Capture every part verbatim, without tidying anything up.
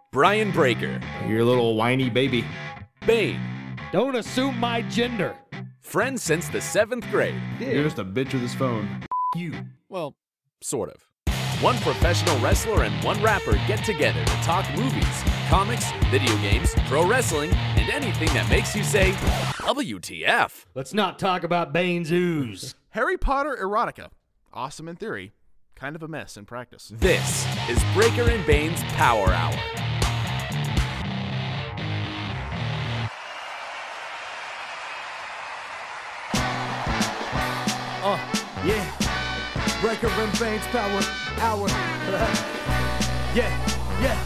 Brian Breaker. Your little whiny baby. Bane. Don't assume my gender. Friends since the seventh grade. You're just a bitch with his phone. You. Well, sort of. One professional wrestler and one rapper get together to talk movies, comics, video games, pro wrestling, and anything that makes you say, W T F. Let's not talk about Bane's ooze. Harry Potter erotica. Awesome in theory, kind of a mess in practice. This is Breaker and Bane's Power Hour. Uh, yeah. Breaker and Bane's Power Hour. yeah, yeah.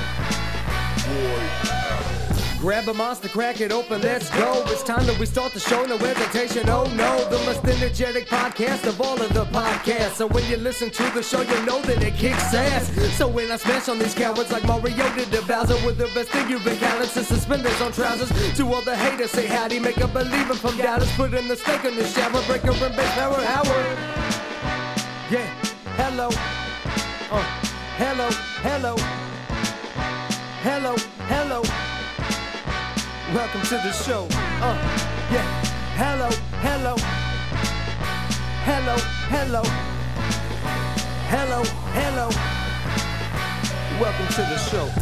Boy. Grab a monster, crack it open, let's go. It's time that we start the show, no hesitation, oh no. The most energetic podcast of all of the podcasts. So when you listen to the show, you know that it kicks ass. So when I smash on these cowards like Mario did to Bowser, with the best thing you've been counting since suspenders on trousers. To all the haters, say howdy, make a believer from doubters. Put in the steak in the shower, Breaker and Bane's Power Hour. Yeah, hello, uh, hello, hello, hello, hello. Welcome to the show. Uh, yeah. Hello, hello. Hello, hello. Hello, hello. Welcome to the show.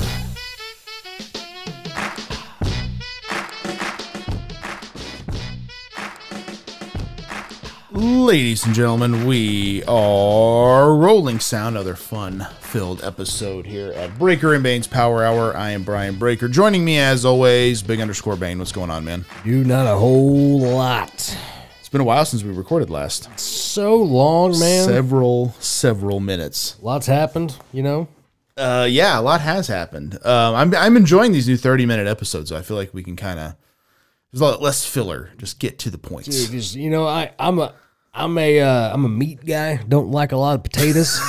Ladies and gentlemen, we are rolling sound. Another fun-filled episode here at Breaker and Bane's Power Hour. I am Brian Breaker. Joining me, as always, Big Underscore Bane. What's going on, man? Dude, not a whole lot. It's been a while since we recorded last. So long, man. Several, several minutes. Lots happened, you know? Uh, yeah, a lot has happened. Um, I'm I'm enjoying these new thirty-minute episodes. I feel like we can kind of, there's a lot less filler. Just get to the points. Dude, just, you know, I, I'm a... I'm a uh, I'm a meat guy. Don't like a lot of potatoes.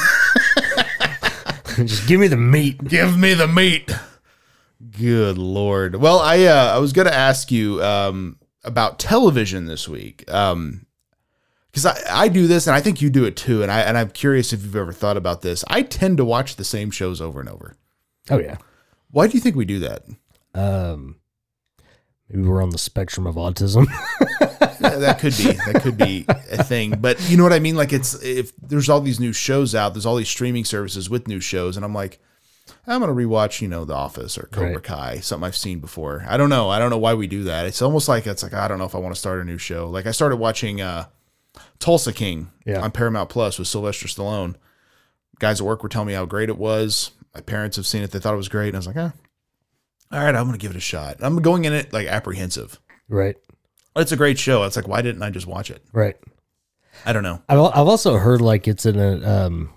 Just give me the meat. Give me the meat. Good Lord. Well, I uh, I was going to ask you um, about television this week, um, because I, I do this and I think you do it too, and I and I'm curious if you've ever thought about this. I tend to watch the same shows over and over. Oh yeah. Why do you think we do that? Um, maybe we're on the spectrum of autism. That could be that could be a thing, but you know what I mean. Like, it's if there's all these new shows out, there's all these streaming services with new shows, and I'm like, I'm gonna rewatch, you know, The Office or Cobra right. Kai, something I've seen before. I don't know. I don't know why we do that. It's almost like it's like I don't know if I want to start a new show. Like I started watching uh, Tulsa King yeah. on Paramount Plus with Sylvester Stallone. Guys at work were telling me how great it was. My parents have seen it; they thought it was great, and I was like, eh, all right, I'm gonna give it a shot. I'm going in it like apprehensive. Right. It's a great show. It's like, why didn't I just watch it? Right. I don't know. I've I've also heard like it's in a um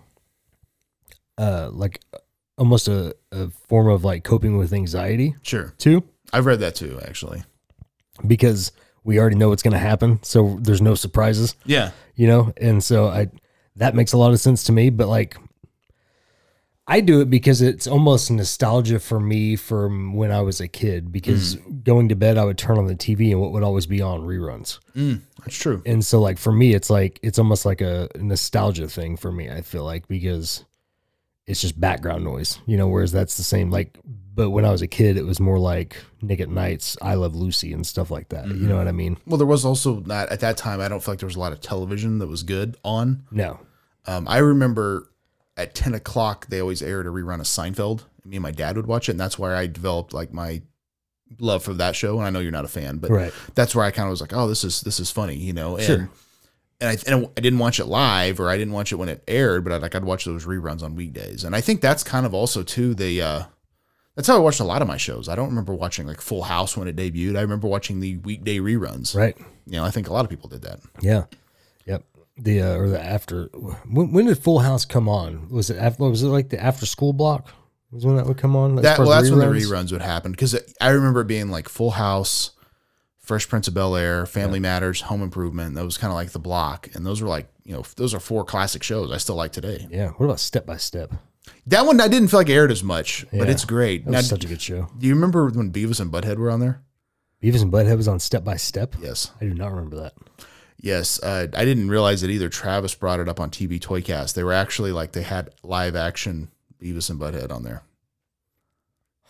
uh like almost a, a form of like coping with anxiety Sure. too, I've read that too, actually. because we already know what's going to happen, so there's no surprises, Yeah. you know. And so I that makes a lot of sense to me. But like, I do it because it's almost nostalgia for me from when I was a kid, because mm. going to bed, I would turn on the T V and what would always be on reruns. Mm, that's true. And so like, for me, it's like, it's almost like a nostalgia thing for me, I feel like, because it's just background noise, you know, whereas that's the same, like, but when I was a kid, it was more like Nick at Night's I Love Lucy and stuff like that. Mm-hmm. You know what I mean? Well, there was also not, at that time, I don't feel like there was a lot of television that was good on. No. Um, I remember at ten o'clock, they always aired a rerun of Seinfeld. Me and my dad would watch it, and that's where I developed like my love for that show. And I know you're not a fan, but right. that's where I kind of was like, oh, this is this is funny, you know. And, sure. And I, and I didn't watch it live, or I didn't watch it when it aired, but I like I'd watch those reruns on weekdays. And I think that's kind of also too the uh, that's how I watched a lot of my shows. I don't remember watching like Full House when it debuted. I remember watching the weekday reruns. Right. You know, I think a lot of people did that. Yeah. Yep. The uh, or the after. When, when did Full House come on? Was it after? Was it like the after school block? Was when that would come on? That, well, that's reruns? When the reruns would happen, because I remember it being like Full House, Fresh Prince of Bel-Air, Family yeah. Matters, Home Improvement. That was kind of like the block, and those were like, you know, those are four classic shows I still like today. Yeah. What about Step by Step? That one I didn't feel like it aired as much, yeah. but it's great. That was now, such a good show. Do you remember when Beavis and Butthead were on there? Beavis and Butthead was on Step by Step? Yes. I do not remember that. Yes. Uh, I didn't realize it either. Travis brought it up on T V Toycast. They were actually like, they had live action Beavis and Butthead on there.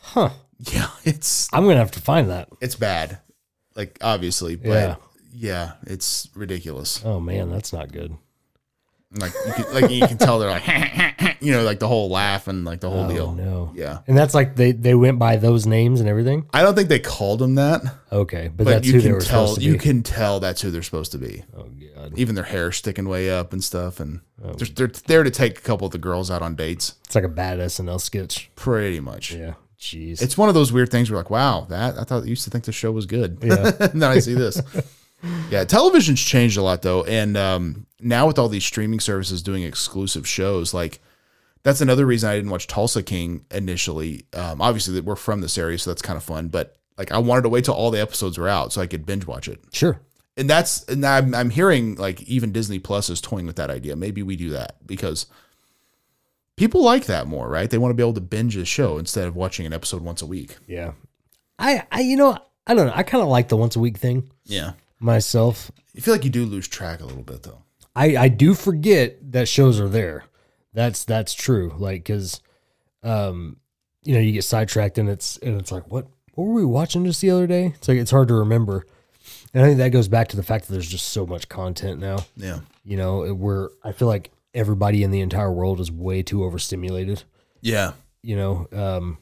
Huh. Yeah, it's I'm going to have to find that. it's bad. Like obviously, but Yeah. yeah, it's ridiculous. Oh, man, that's not good. Like you can, like you can tell they're like, you know, like the whole laugh and like the whole Oh, deal. no. Yeah, And that's like they, they went by those names and everything? I don't think they called them that, Okay. But, but that's you who they can were tell supposed to you be. can tell that's who they're supposed to be. Oh, God. Even their hair sticking way up and stuff, and Oh. they're, they're there to take a couple of the girls out on dates. It's like a bad S N L sketch. Pretty much. Yeah. Jeez. It's one of those weird things where like, wow, that I thought I used to think the show was good. Yeah. And then I see this. Yeah, television's changed a lot though, and um, now with all these streaming services doing exclusive shows, like that's another reason I didn't watch Tulsa King initially. Um, obviously, that we're from this area, so that's kind of fun. But like, I wanted to wait till all the episodes were out so I could binge watch it. Sure. And that's and I'm, I'm hearing like even Disney Plus is toying with that idea. Maybe we do that because people like that more, right? They want to be able to binge a show instead of watching an episode once a week. Yeah. I, I you know, I don't know. I kind of like the once a week thing Yeah. myself. I feel like you do lose track a little bit though. I, I do forget that shows are there. That's that's true. Like, cause, um, you know, you get sidetracked and it's and it's like, what what were we watching just the other day? It's like it's hard to remember. And I think that goes back to the fact that there's just so much content now. Yeah. You know, where I feel like everybody in the entire world is way too overstimulated. Yeah. You know, um,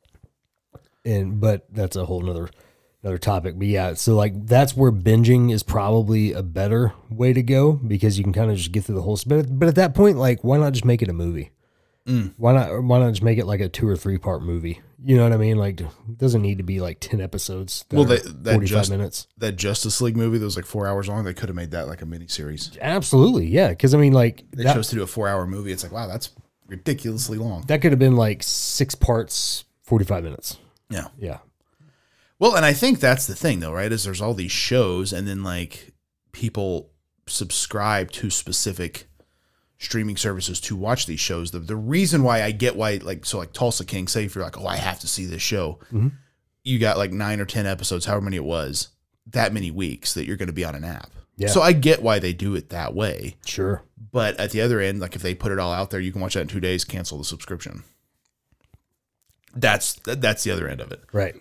and but that's a whole nother another topic. But yeah, so like that's where binging is probably a better way to go because you can kind of just get through the whole. But but at that point, like, why not just make it a movie? Mm. Why not? Why not just make it like a two or three part movie? You know what I mean? Like, it doesn't need to be like ten episodes. That Well, are they- that forty-five just- minutes. That Justice League movie that was like four hours long, they could have made that like a mini series. Absolutely, yeah. Because I mean, like They that, chose to do a four hour movie. It's like, wow, that's ridiculously long. that could have been like six parts, forty-five minutes. Yeah. Yeah, Well, and I think that's the thing though, right? Is there's all these shows and then like people subscribe to specific streaming services to watch these shows. The the reason why I get why like so like Tulsa King, say if you're like, oh, I have to see this show, Mhm. you got like nine or ten episodes, however many it was, that many weeks that you're going to be on an app. Yeah. So I get why they do it that way. sure. But at the other end, like if they put it all out there, you can watch that in two days, cancel the subscription. That's that's the other end of it. Right.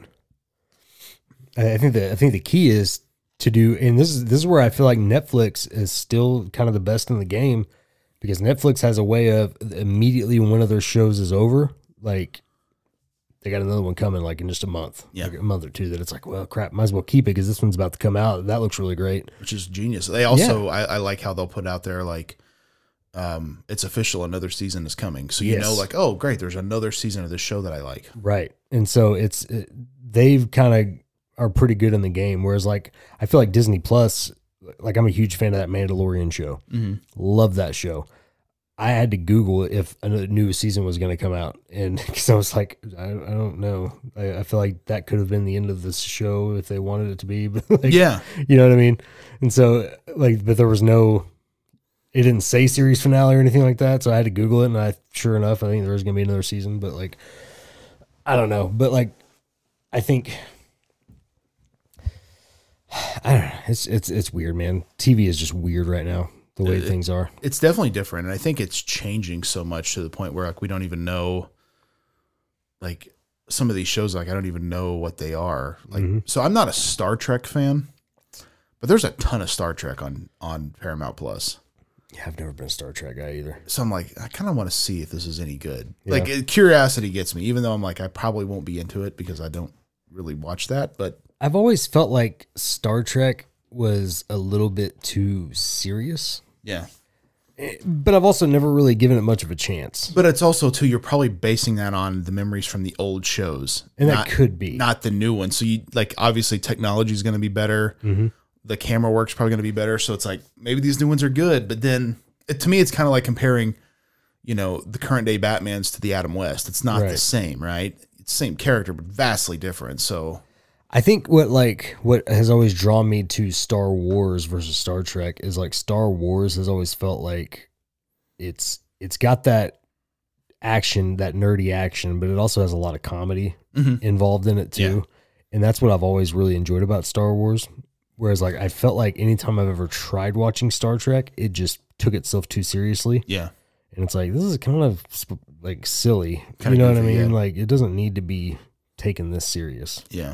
I I think the I think the key is to do, and this is this is where I feel like Netflix is still kind of the best in the game, because Netflix has a way of immediately when one of their shows is over, like they got another one coming like in just a month, Yeah. like a month or two. That it's like, well, crap, might as well keep it because this one's about to come out. That looks really great. Which is genius. They also, I, I like how they'll put out there like, um, it's official, another season is coming. So you Yes. know, like, oh, great, there's another season of this show that I like. Right. And so it's it, they've kind of are pretty good in the game. Whereas like I feel like Disney Plus, like I'm a huge fan of that Mandalorian show. Mm-hmm. Love that show. I had to Google if a new season was going to come out, and because I was like, I, I don't know. I, I feel like that could have been the end of this show if they wanted it to be. But like, Yeah. you know what I mean. And so like, but there was no. It didn't say series finale or anything like that, so I had to Google it, and I sure enough, I think there was going to be another season. But like, I don't know. But like, I think. I don't know. It's it's it's weird, man. T V is just weird right now. The way It- things are. It's definitely different. And I think it's changing so much to the point where like we don't even know, like some of these shows, like I don't even know what they are. Like, Mhm. so I'm not a Star Trek fan, but there's a ton of Star Trek on, on Paramount Plus. Yeah, I've never been a Star Trek guy either. So I'm like, I kind of want to see if this is any good. Yeah. Like uh, curiosity gets me, even though I'm like, I probably won't be into it because I don't really watch that, but I've always felt like Star Trek was a little bit too serious, yeah. but I've also never really given it much of a chance. But it's also too, you're probably basing that on the memories from the old shows. And that not, could be. not the new one. So you like, obviously technology is going to be better. Mm-hmm. The camera work's probably going to be better. So it's like, maybe these new ones are good, but then it, to me, it's kind of like comparing, you know, the current day Batmans to the Adam West. It's not the Right. same, right? It's the same character, but vastly different. So I think what like what has always drawn me to Star Wars versus Star Trek is like Star Wars has always felt like it's it's got that action, that nerdy action, but it also has a lot of comedy Mhm. involved in it too. And that's what I've always really enjoyed about Star Wars. Whereas like I felt like anytime I've ever tried watching Star Trek, it just took itself too seriously. yeah. And it's like, this is kind of sp- like silly. Kinda you know what I goofy, mean? yeah. Like it doesn't need to be taken this serious. Yeah.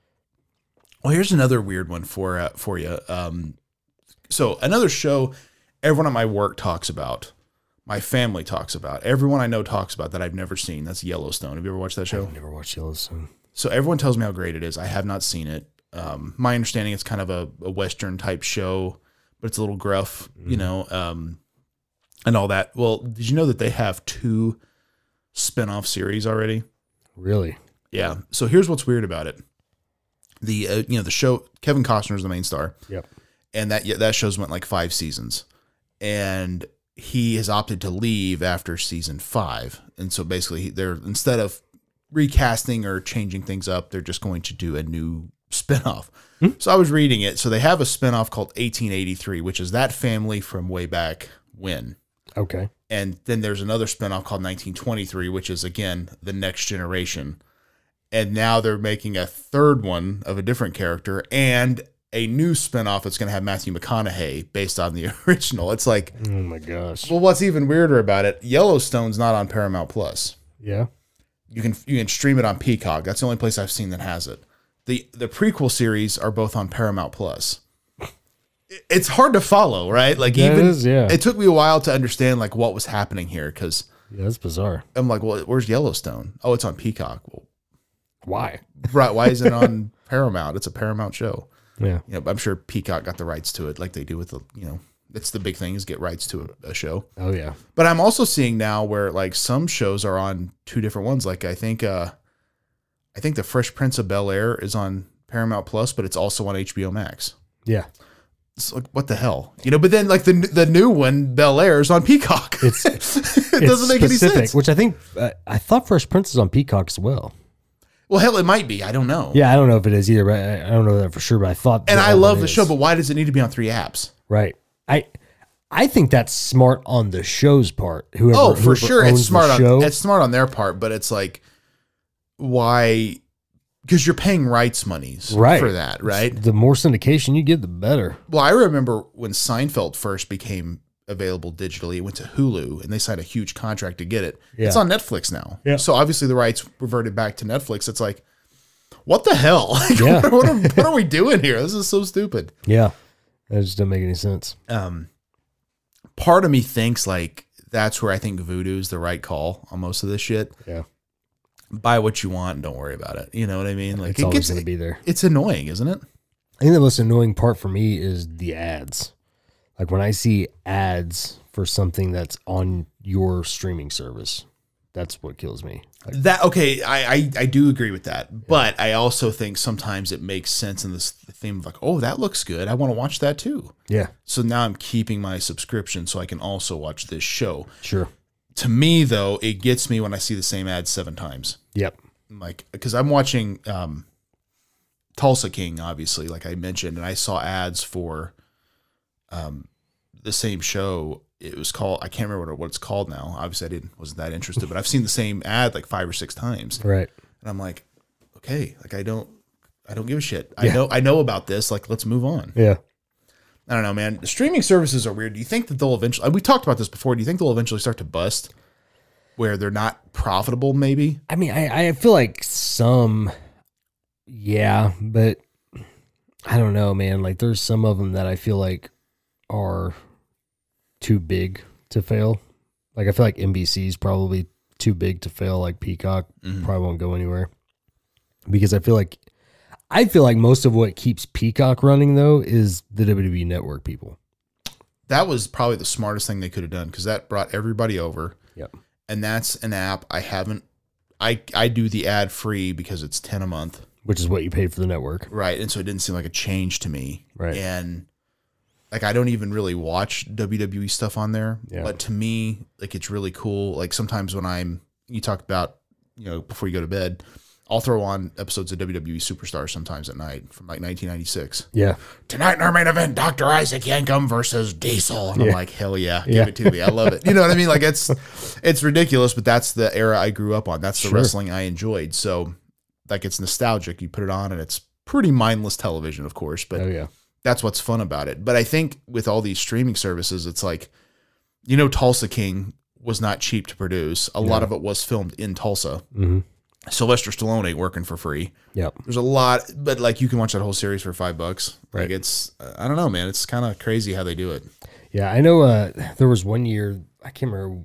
Well, here's another weird one for uh, for you. Um, so another show everyone at my work talks about, my family talks about, everyone I know talks about that I've never seen. That's Yellowstone. Have you ever watched that show? I've never watched Yellowstone. So everyone tells me how great it is. I have not seen it. Um, my understanding, it's kind of a, a Western type show, but it's a little gruff, mm. you know, um, and all that. Well, did you know that they have two spinoff series already? Really? Yeah. So here's what's weird about it. The uh, you know the show, Kevin Costner is the main star. Yep. And that yeah, that show's went like five seasons, and he has opted to leave after season five. And so basically, they're instead of recasting or changing things up, they're just going to do a new spinoff. Hmm. So I was reading it. So they have a spinoff called eighteen eighty-three, which is that family from way back when. Okay. And then there's another spinoff called nineteen twenty-three, which is again the next generation. And now they're making a third one of a different character and a new spinoff that's going to have Matthew McConaughey based on the original. It's like, oh my gosh. Well, what's even weirder about it, Yellowstone's not on Paramount Plus. Yeah. You can you can stream it on Peacock. That's the only place I've seen that has it. The the prequel series are both on Paramount Plus. It's hard to follow, right? Like yeah, even it, is, yeah. it took me a while to understand like what was happening here because yeah, that's bizarre. I'm like, well, where's Yellowstone? Oh, it's on Peacock. Well, why? Right? Why is it on Paramount? It's a Paramount show. Yeah, you know, I'm sure Peacock got the rights to it, like they do with the, you know, that's the big thing is get rights to a, a show. Oh yeah. But I'm also seeing now where like some shows are on two different ones. Like I think, uh, I think the Fresh Prince of Bel-Air is on Paramount Plus, but it's also on H B O Max. Yeah. It's like, what the hell, you know? But then like the the new one, Bel-Air, is on Peacock. It's it it's doesn't make specific, any sense. Which I think uh, I thought Fresh Prince is on Peacock as well. Well, hell, it might be. I don't know. Yeah, I don't know if it is either, but I, I don't know that for sure. But I thought, and I love the is. show, but why does it need to be on three apps? Right. I I think that's smart on the show's part. Whoever, oh, for whoever sure, it's smart on show. it's smart on their part, but it's like, why? Because you're paying rights monies right. for that, right? The more syndication you get, the better. Well, I remember when Seinfeld first became available digitally, it went to Hulu, and they signed a huge contract to get it. Yeah. It's on Netflix now. Yeah. So obviously the rights reverted back to Netflix. It's like, what the hell? Like, Yeah. what, what, are, what are we doing here? This is so stupid. Yeah. That just doesn't make any sense. Um, part of me thinks like that's where I think Vudu is the right call on most of this shit. Yeah. Buy what you want and don't worry about it. You know what I mean? Like It's it always gets going to be there. It's annoying, isn't it? I think the most annoying part for me is the ads. Like when I see ads for something that's on your streaming service, that's what kills me. Like, That okay, I, I I do agree with that, but I also think sometimes it makes sense in this theme of like, oh, that looks good. I want to watch that too. yeah, So now I'm keeping my subscription so I can also watch this show. sure. To me, though, it gets me when I see the same ad seven times. Yep. Like, because I'm watching um, Tulsa King, obviously, like I mentioned, and I saw ads for um, the same show. It was called, I can't remember what, what it's called now. Obviously, I didn't wasn't that interested, but I've seen the same ad like five or six times, Right. and I'm like, okay, like I don't, I don't give a shit. I Yeah. know, I know about this. Like, let's move on. Yeah. I don't know, man. The streaming services are weird. Do you think that they'll eventually? We talked about this before. Do you think they'll eventually start to bust, where they're not profitable? Maybe. I mean, I, I feel like some, yeah, but I don't know, man. Like there's some of them that I feel like are too big to fail. Like I feel like N B C is probably too big to fail. Like Peacock Mhm. probably won't go anywhere because I feel like I feel like most of what keeps Peacock running though is the W W E Network people. That was probably the smartest thing they could have done because that brought everybody over. Yep. And that's an app I haven't. I I do the ad free because it's ten a month, Which is what you paid for the network. right? And so it didn't seem like a change to me, Right. And like I don't even really watch W W E stuff on there, Yeah. but to me, like it's really cool. Like sometimes when I'm, you talk about, you know, before you go to bed, I'll throw on episodes of W W E Superstars sometimes at night from like nineteen ninety-six. Yeah. Tonight in our main event, Doctor Isaac Yankum versus Diesel. And I'm Yeah. like, hell yeah, Yeah. give it to me. I love it. You know what I mean? Like it's it's ridiculous, but that's the era I grew up on. That's the Sure. wrestling I enjoyed. So like it's nostalgic. You put it on and it's pretty mindless television, of course, but Oh yeah. that's what's fun about it. But I think with all these streaming services, it's like, you know, Tulsa King was not cheap to produce. A lot Yeah. of it was filmed in Tulsa. Mm-hmm. Sylvester Stallone ain't working for free. Yep. There's a lot, but like you can watch that whole series for five bucks. Like Right. it's, I don't know, man. It's kind of crazy how they do it. Yeah, I know uh, there was one year, I can't remember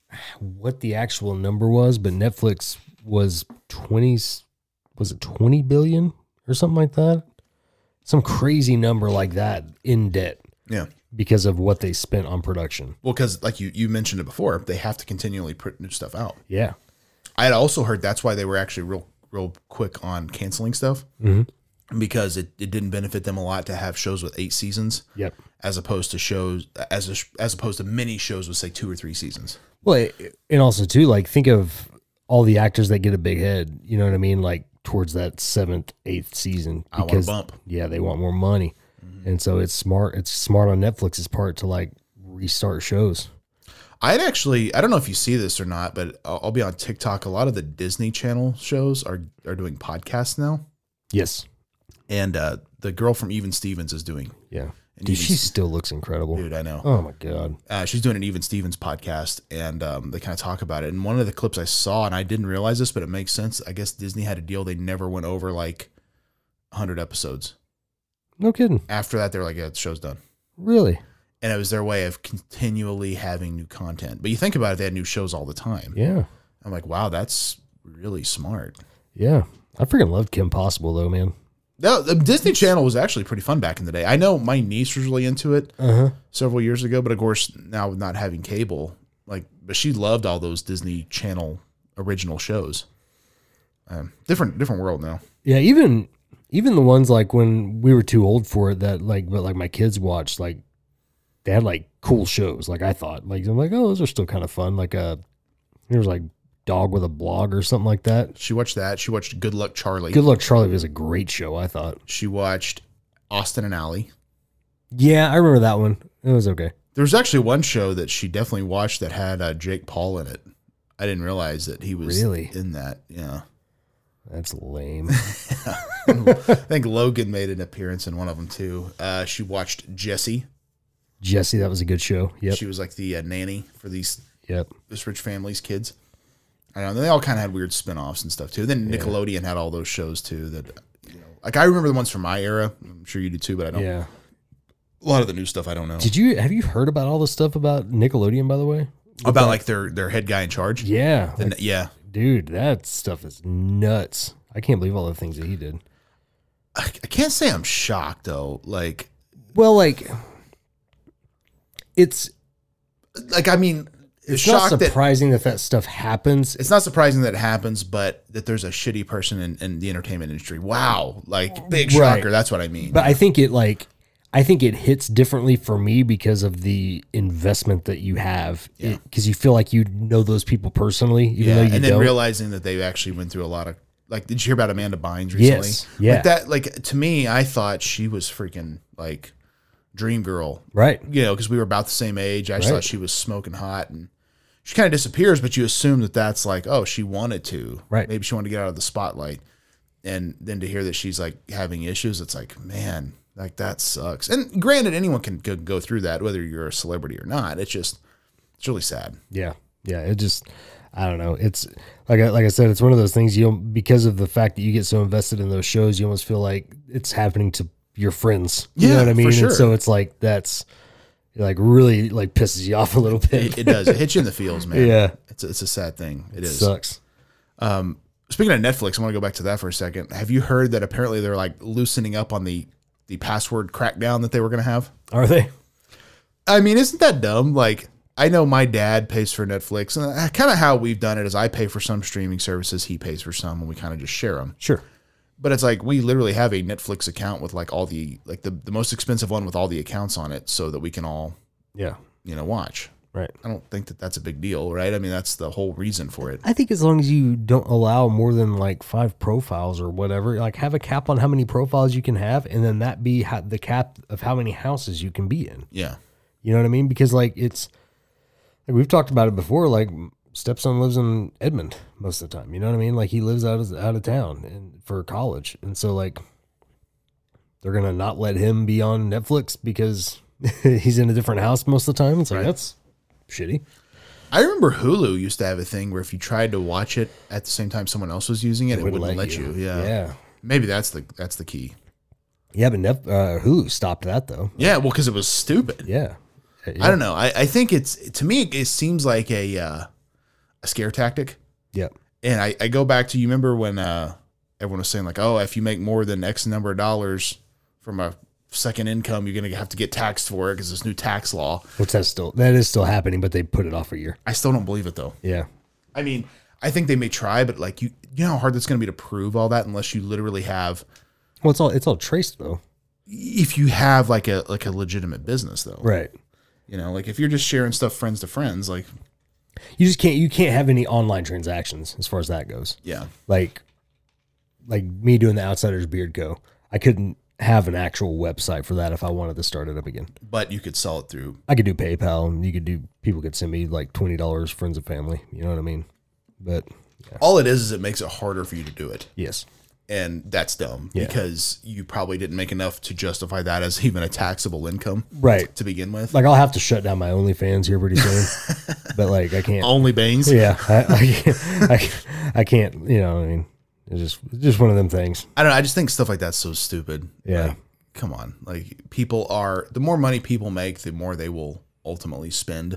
what the actual number was, but Netflix was twenty, was it twenty billion or something like that? Some crazy number like that in debt Yeah. because of what they spent on production. Well, because like you, you mentioned it before, they have to continually put new stuff out. Yeah. I had also heard that's why they were actually real, real quick on canceling stuff Mm-hmm. because it, it didn't benefit them a lot to have shows with eight seasons Yep. as opposed to shows as a, as opposed to many shows with say two or three seasons. Well, and also too, like think of all the actors that get a big head. You know what I mean? Like towards that seventh, eighth season, I want a bump. Yeah, they want more money, mm-hmm. and so it's smart. It's smart on Netflix's part to like restart shows. I'd actually, I don't know if you see this or not, but I'll, I'll be on TikTok. A lot of the Disney Channel shows are are doing podcasts now, Yes. and uh, the girl from Even Stevens is doing. Yeah. And Dude, Even- she still looks incredible. Dude, I know. Oh my god. Uh, she's doing an Even Stevens podcast, and um, they kind of talk about it. And one of the clips I saw, and I didn't realize this, but it makes sense. I guess Disney had a deal; they never went over like one hundred episodes. No kidding. After that, they're like, "Yeah, the show's done," Really? and it was their way of continually having new content. But you think about it; they had new shows all the time. Yeah. I'm like, wow, that's really smart. Yeah. I freaking loved Kim Possible though, man. No, the Disney Channel was actually pretty fun back in the day. I know my niece was really into it Uh-huh. several years ago, but of course now not having cable, like, but she loved all those Disney Channel original shows. Um, different, different world now. Yeah, even even the ones like when we were too old for it that like but like my kids watched, like they had like cool shows, like I thought. Like I'm like, oh, those are still kind of fun. Like uh there was like Dog with a Blog or something like that. She watched that. She watched Good Luck Charlie. Good Luck Charlie was a great show, I thought. She watched Austin and Ally. Yeah, I remember that one. It was okay. There was actually one show that she definitely watched that had uh, Jake Paul in it. I didn't realize that he was Really? in that. Yeah. That's lame. I think Logan made an appearance in one of them too. Uh, she watched Jessie. Jesse, that was a good show. Yep. She was like the uh, nanny for these Yep. this rich family's kids. I don't know. They all kind of had weird spin-offs and stuff too. Then Nickelodeon had all those shows too that, you know, like I remember the ones from my era. I'm sure you do too, but I don't. Yeah. A lot of the new stuff I don't know. Did you have you heard about all the stuff about Nickelodeon, by the way? About like their their head guy in charge. Yeah. The- like, yeah. dude, that stuff is nuts. I can't believe all the things that he did. I, I can't say I'm shocked though. Like, Well, like it's like I mean, it's not shocked that surprising that that stuff happens. it's not surprising that it happens, but that there's a shitty person in, in the entertainment industry. Wow, like big Right. shocker. That's what I mean. But I think it like I think it hits differently for me because of the investment that you have. Yeah. Because you feel like you know those people personally, even yeah, though you and then don't. realizing that they actually went through a lot of like. Did you hear about Amanda Bynes recently? Yes, yeah. Like that. Like to me, I thought she was freaking like dream girl. Right. You know, because we were about the same age. I just Right. thought she was smoking hot, and she kind of disappears. But you assume that that's like, oh, she wanted to. Right. Maybe she wanted to get out of the spotlight, and then to hear that she's like having issues, it's like, man, like that sucks. And granted, anyone can go, go through that, whether you're a celebrity or not. It's just, it's really sad. Yeah, yeah. It just, I don't know. It's like I, like I said, it's one of those things. You because of the fact that you get so invested in those shows, you almost feel like it's happening to your friends. You Yeah, know what I for mean? sure. And so it's like that's it like really like pisses you off a little bit. It, it does. It hits you in the feels, man. Yeah. It's a, it's a sad thing. It is. Sucks. Speaking of Netflix, I want to go back to that for a second. Have you heard that apparently they're like loosening up on the the password crackdown that they were going to have? Are they? I mean, isn't that dumb? Like, I know my dad pays for Netflix, and kind of how we've done it is I pay for some streaming services, he pays for some, and we kind of just share them. Sure. But it's like we literally have a Netflix account with like all the like the, the most expensive one with all the accounts on it, so that we can all, Yeah. you know, watch. Right. I don't think that that's a big deal, right? I mean, that's the whole reason for it. I think as long as you don't allow more than like five profiles or whatever, like have a cap on how many profiles you can have, and then that be how, the cap of how many houses you can be in. Yeah. You know what I mean? Because like it's like we've talked about it before. Like stepson lives in Edmond most of the time. You know what I mean? Like he lives out of out of town and for college, and so like they're gonna not let him be on Netflix because he's in a different house most of the time. It's like Right. that's shitty. I remember Hulu used to have a thing where if you tried to watch it at the same time someone else was using it, it, wouldn't, wouldn't let, let you. you. Yeah. Yeah. Maybe that's the that's the key. Yeah, but Nef- uh, Hulu stopped that though. Yeah, well, because it was stupid. Yeah. yeah. I don't know. I, I think it's to me it seems like a uh, a scare tactic. Yeah. And I, I go back to you remember when uh, everyone was saying like, oh, if you make more than X number of dollars from a second income, you're gonna have to get taxed for it because this new tax law. Which that's still that is still happening, but they put it off a year. I still don't believe it though. Yeah. I mean, I think they may try, but like you, you know how hard it's going to be to prove all that unless you literally have. Well, it's all it's all traced though. If you have like a like a legitimate business though, Right. You know, like if you're just sharing stuff friends to friends, like You just can't you can't have any online transactions as far as that goes. yeah, Like like me doing the Outsiders Beard Co. I couldn't have an actual website for that if I wanted to start it up again. but you could sell it through. I could do PayPal and you could do people could send me like twenty dollars friends and family. You know what I mean? But All it is is it makes it harder for you to do it, yes. and that's dumb Yeah. because you probably didn't make enough to justify that as even a taxable income, Right. to begin with. Like I'll have to shut down my OnlyFans here pretty soon. But like I can't Only bangs. Yeah. I I, can't, I, I can't, you know, I mean it's just it's just one of them things. I don't know. I just think stuff like that's so stupid. Yeah. Like, come on. Like people are, the more money people make, the more they will ultimately spend.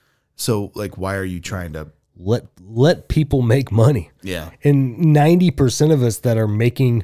So like, why are you trying to, Let let people make money. yeah. And ninety percent of us that are making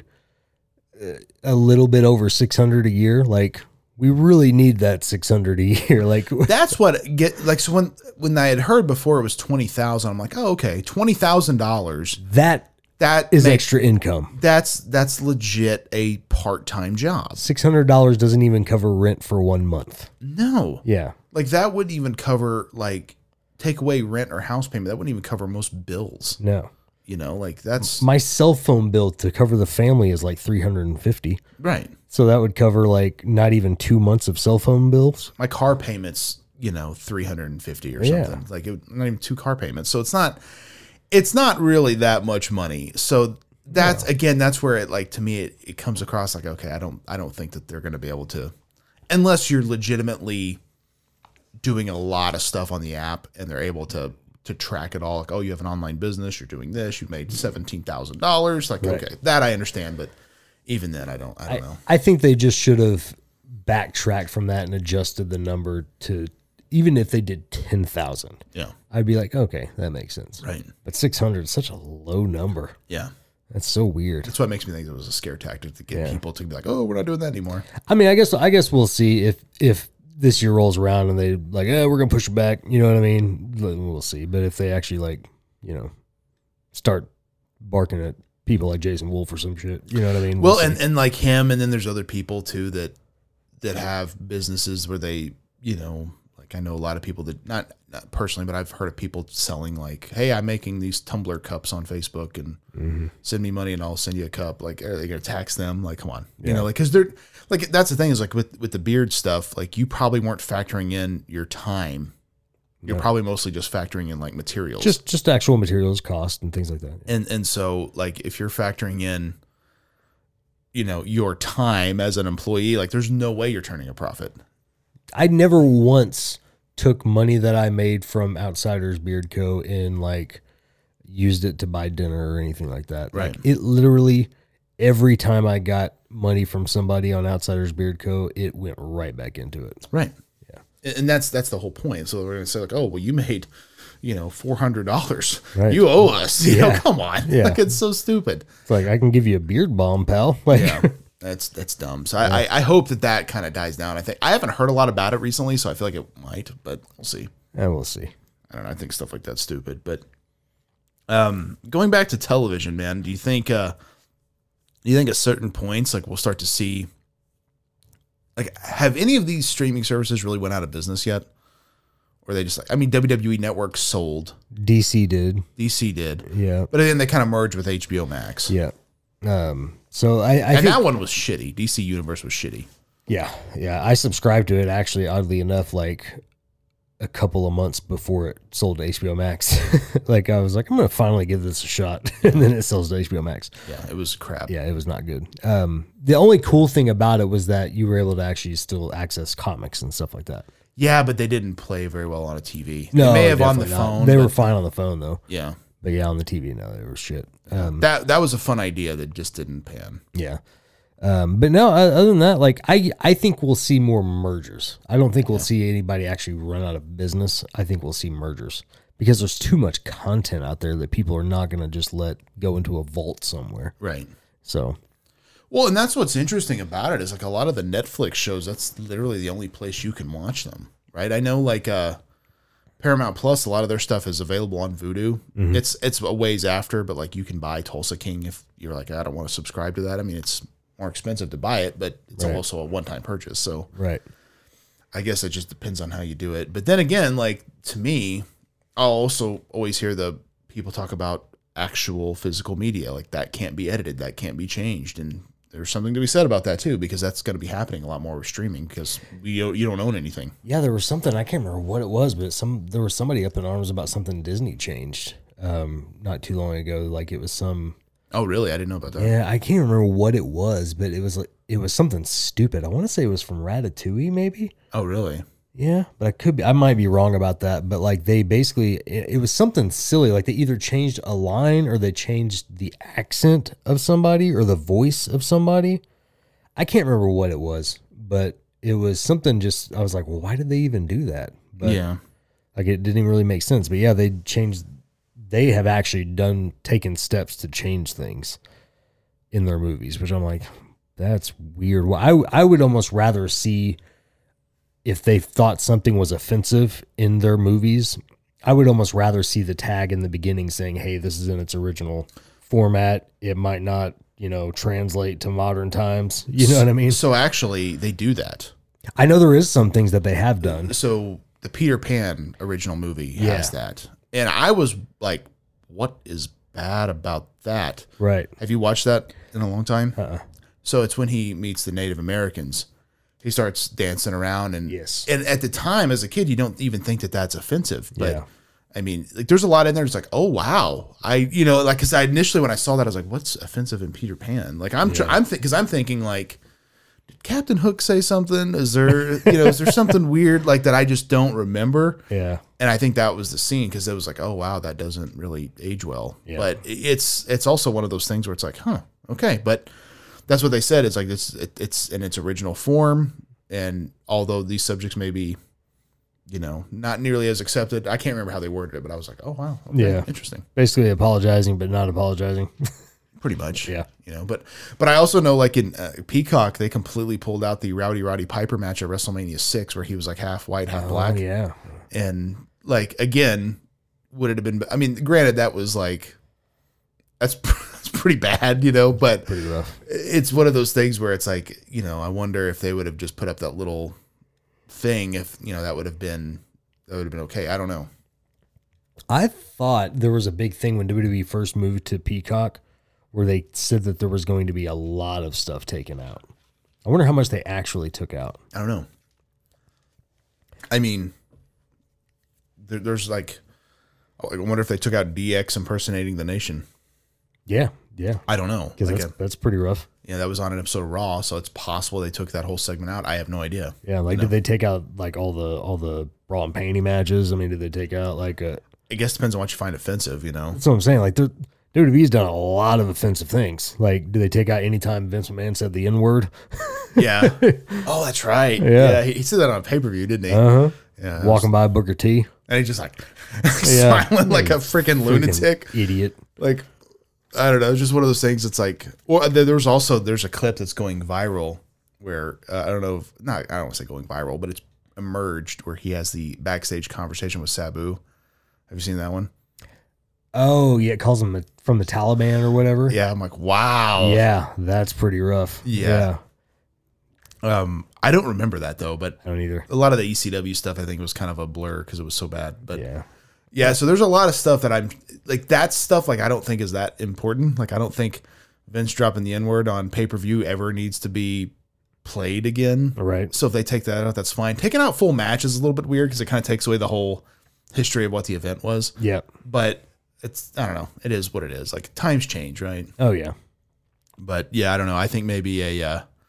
uh, a little bit over six hundred a year, like we really need that six hundred a year. Like That's what get like, so when, when I had heard before it was twenty thousand, I'm like, oh, okay. twenty thousand dollars. that That is makes, extra income. that's, that's legit a part-time job. six hundred dollars doesn't even cover rent for one month. No. Yeah. Like that wouldn't even cover like take away rent or house payment. That wouldn't even cover most bills. No. You know, like that's My cell phone bill to cover the family is like three hundred fifty. right. So that would cover like not even two months of cell phone bills. My car payments, you know, three hundred fifty or Yeah. something. Like it, not even two car payments. So it's not, it's not really that much money. So that's, again, that's where it like, to me, it, it comes across like, okay, I don't, I don't think that they're going to be able to, unless you're legitimately doing a lot of stuff on the app and they're able to, to track it all. Like, oh, you have an online business, you're doing this, you made seventeen thousand dollars. Like, Right. okay, that I understand. But even then I don't, I don't I, know. I think they just should have backtracked from that and adjusted the number to, even if they did ten thousand, Yeah. I'd be like, okay, that makes sense. Right. But six hundred is such a low number. Yeah. That's so weird. That's what makes me think it was a scare tactic to get Yeah. people to be like, oh, we're not doing that anymore. I mean, I guess I guess we'll see if if this year rolls around and they like, oh, we're gonna push it back. You know what I mean? We'll see. But if they actually like, you know, start barking at people like Jason Wolf or some shit, you know what I mean? Well, see. and, and like him, and then there's other people too that that have businesses where they, you know, like I know a lot of people that not, not personally, but I've heard of people selling like, hey, I'm making these tumbler cups on Facebook and Mm-hmm. send me money and I'll send you a cup. Like, are they gonna tax them? Like, come on, you Yeah. know, like because they're like that's the thing is like with with the beard stuff, like you probably weren't factoring in your time. You're probably mostly just factoring in like materials. just just actual materials cost and things like that. And and so like if you're factoring in, you know, your time as an employee, like there's no way you're turning a profit. I never once took money that I made from Outsiders Beard Co. and like used it to buy dinner or anything like that. Right. Like, it literally every time I got money from somebody on Outsiders Beard Co., it went right back into it. Right. Yeah. And and that's that's the whole point. So we're gonna say like, oh well, you made, you know, four hundred dollars. Right. You owe us. You know, Yeah. come on. Yeah. Like it's so stupid. It's like I can give you a beard balm, pal. Like Yeah. That's that's dumb. So I, I, I hope that that kind of dies down. I think I haven't heard a lot about it recently, so I feel like it might, but we'll see. and we'll see. I don't know. I think stuff like that's stupid. But um, going back to television, man, do you think uh, do you think at certain points, like we'll start to see, like, have any of these streaming services really went out of business yet? Or are they just like, I mean, W W E Network sold, D C did. D C did, Yeah. but then they kind of merged with H B O Max. Yeah. Um, so I, I And think, that one was shitty. D C Universe was shitty. yeah, yeah. I subscribed to it actually, oddly enough, like a couple of months before it sold to H B O Max. Like I was like, I'm going to finally give this a shot. And then it sells to H B O Max. Yeah, it was crap. Yeah, it was not good. Um, the only cool thing about it was that you were able to actually still access comics and stuff like that. Yeah, but they didn't play very well on a T V. No, they may have on the definitely not. phone. They but- were fine on the phone though. Yeah. But yeah, on the T V, no, they were shit. Um, That that was a fun idea that just didn't pan. yeah. Um, but no, other than that, like I, I think we'll see more mergers. I don't think we'll see anybody actually run out of business. I think we'll see mergers because there's too much content out there that people are not going to just let go into a vault somewhere. Right. So, Well, and that's what's interesting about it is like a lot of the Netflix shows, that's literally the only place you can watch them. Right. I know like uh, Paramount Plus, a lot of their stuff is available on Vudu. Mm-hmm. It's it's a ways after, but like you can buy Tulsa King if you're like, I don't want to subscribe to that. I mean, it's more expensive to buy it, but it's Right. also a one-time purchase. So right. I guess it just depends on how you do it. But then again, like to me, I'll also always hear the people talk about actual physical media. Like that can't be edited, that can't be changed. And there's something to be said about that too, because that's going to be happening a lot more with streaming because we don't, you don't own anything. Yeah, there was something, I can't remember what it was, but some there was somebody up in arms about something Disney changed um, not too long ago. Like it was some, Oh, really? I didn't know about that. yeah, I can't remember what it was, but it was like it was something stupid. I want to say it was from Ratatouille, maybe. Oh, really? Yeah, but I could be, I might be wrong about that. But like they basically, it, it was something silly. Like they either changed a line or they changed the accent of somebody or the voice of somebody. I can't remember what it was, but it was something just, I was like, well, why did they even do that? But Yeah. like it didn't even really make sense. But yeah, they changed, they have actually done, taken steps to change things in their movies, which I'm like, that's weird. Well, I, I would almost rather see, if they thought something was offensive in their movies, I would almost rather see the tag in the beginning saying, hey, this is in its original format. It might not, you know, translate to modern times. You know what I mean? So actually, they do that. I know there is some things that they have done. So the Peter Pan original movie has Yeah. that. And I was like, what is bad about that? Right. Have you watched that in a long time? Uh-uh. So it's when he meets the Native Americans. He starts dancing around, and Yes. and at the time, as a kid, you don't even think that that's offensive. But Yeah. I mean, like, there's a lot in there. It's like, oh wow, I you know, like, because I initially when I saw that, I was like, what's offensive in Peter Pan? Like, I'm tr- I'm because I'm thinking like, did Captain Hook say something? Is there you know, is there something weird like that I just don't remember? Yeah. And I think that was the scene because it was like, oh wow, that doesn't really age well. Yeah. But it's it's also one of those things where it's like, huh, okay, but that's what they said. It's like it's it, it's in its original form, and although these subjects may be, you know, not nearly as accepted, I can't remember how they worded it, but I was like, oh wow, okay, Yeah. interesting, Basically apologizing, but not apologizing. pretty much, Yeah. you know. But but I also know like in uh, Peacock, they completely pulled out the Rowdy Roddy Piper match at WrestleMania six, where he was like half white, half black, Oh, yeah. and like again, would it have been? I mean, granted, that was like that's. It's pretty bad, you know, but Pretty rough. it's one of those things where it's like, you know, I wonder if they would have just put up that little thing, if, you know, that would have been, that would have been okay. I don't know. I thought there was a big thing when W W E first moved to Peacock where they said that there was going to be a lot of stuff taken out. I wonder how much they actually took out. I don't know. I mean, there, there's like, I wonder if they took out D X impersonating the Nation. Yeah, yeah. I don't know. Because Like, that's, uh, that's pretty rough. yeah, that was on an episode of Raw, so it's possible they took that whole segment out. I have no idea. Yeah, like did they take out like all the all the bra and panty matches? I mean, did they take out like a? I guess it depends on what you find offensive, you know. That's what I'm saying. Like the W W E's done a lot of offensive things. Like, did they take out any time Vince McMahon said the N word? Yeah. Oh, that's right. Yeah. Yeah, he, he said that on pay per view, didn't he? Uh huh. Yeah. that Walking by Booker T. was- and he just like Yeah. smiling like a freaking lunatic. Freaking idiot. Like, I don't know. It's just one of those things. It's like, or there there was also, there's a clip that's going viral where, uh, I don't know, if, not, I don't want to say going viral, but it's emerged where he has the backstage conversation with Sabu. Have you seen that one? Oh yeah, it calls him a, from the Taliban or whatever. Yeah. I'm like, wow. Yeah, that's pretty rough. Yeah. Um, I don't remember that though, but I don't either. a lot of the E C W stuff I think was kind of a blur because it was so bad. But Yeah. yeah, so there's a lot of stuff that I'm like, that stuff like I don't think is that important. Like I don't think Vince dropping the N word on pay per view ever needs to be played again. All right. So if they take that out, that's fine. Taking out full match is a little bit weird because it kind of takes away the whole history of what the event was. Yeah. But it's, I don't know, it is what it is. Like times change, right? Oh yeah. But yeah, I don't know. I think maybe a, uh,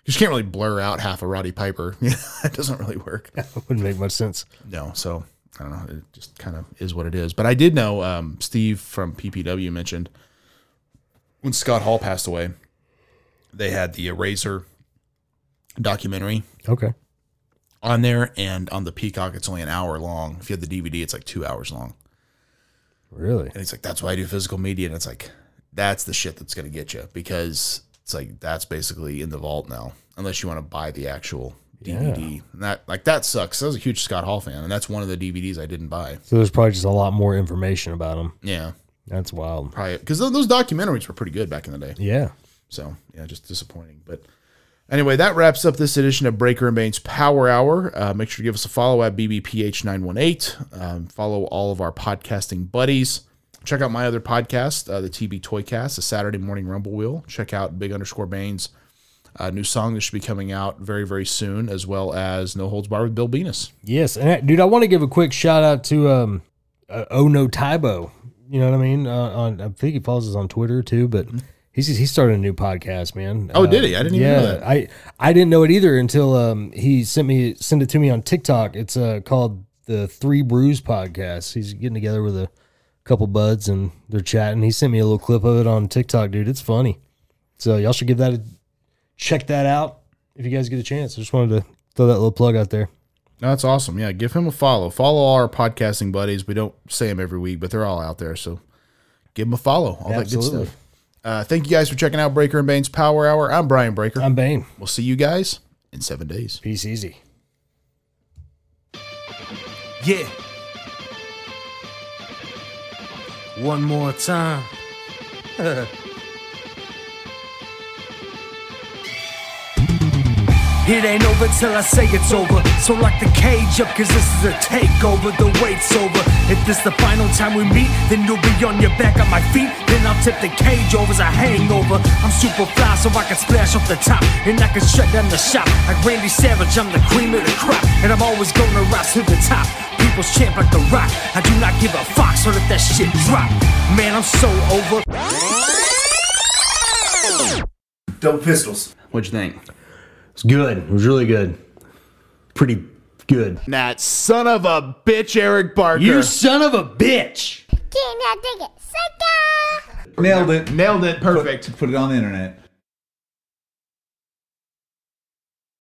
just can't really blur out half of Roddy Piper. You know, it doesn't really work. Wouldn't make much sense. No, so I don't know. It just kind of is what it is. But I did know um, Steve from P P W mentioned when Scott Hall passed away, they had the Eraser documentary Okay. on there, and on the Peacock, it's only an hour long. If you have the D V D, it's like two hours long. Really? And it's like, that's why I do physical media. And it's like, that's the shit that's going to get you, because it's like, that's basically in the vault now, unless you want to buy the actual D V D. Yeah. And that, like, that sucks. I was a huge Scott Hall fan, and that's one of the D V Ds I didn't buy. So there's probably just a lot more information about him. Yeah. That's wild. Probably, because those documentaries were pretty good back in the day. Yeah. So, yeah, just disappointing. But anyway, that wraps up this edition of Breaker and Bane's Power Hour. Uh, make sure to give us a follow at B B P H nine one eight. Um, follow all of our podcasting buddies. Check out my other podcast, uh, the T B Toycast, the Saturday Morning Rumble Wheel. Check out Big Underscore Bane's uh, new song that should be coming out very, very soon, as well as No Holds Barred with Bill Venus. Yes. And I- dude, I want to give a quick shout out to um, uh, Oh No Tybo. You know what I mean? Uh, on I think he follows us on Twitter too, but he's he started a new podcast, man. Oh, Uh, did he? I didn't even yeah, know that. I I didn't know it either until um he sent me sent it to me on TikTok. It's uh called the Three Brews Podcast. He's getting together with a couple buds and they're chatting. He sent me a little clip of it on TikTok, dude. It's funny. So y'all should give that a check that out if you guys get a chance. I just wanted to throw that little plug out there. No, that's awesome. Yeah, give him a follow. Follow all our podcasting buddies. We don't say them every week, but they're all out there. So give them a follow. All that good Absolutely. stuff. Uh, thank you guys for checking out Breaker and Bane's Power Hour. I'm Brian Breaker. I'm Bane. We'll see you guys in seven days. Peace easy. Yeah. One more time. It ain't over till I say it's over. So lock the cage up, cause this is a takeover. The wait's over. If this the final time we meet, then you'll be on your back on my feet. Then I'll tip the cage over as a hangover. I'm super fly, so I can splash off the top. And I can shut down the shop. Like Randy Savage, I'm the cream of the crop. And I'm always gonna rise to the top. People's champ like The Rock. I do not give a fuck, so let that shit drop. Man, I'm so over. Double pistols. What'd you think? It's good. It was really good. Pretty good. That son of a bitch, Eric Barker. You son of a bitch! Nailed it. Nailed it. Perfect. Put, put it on the internet.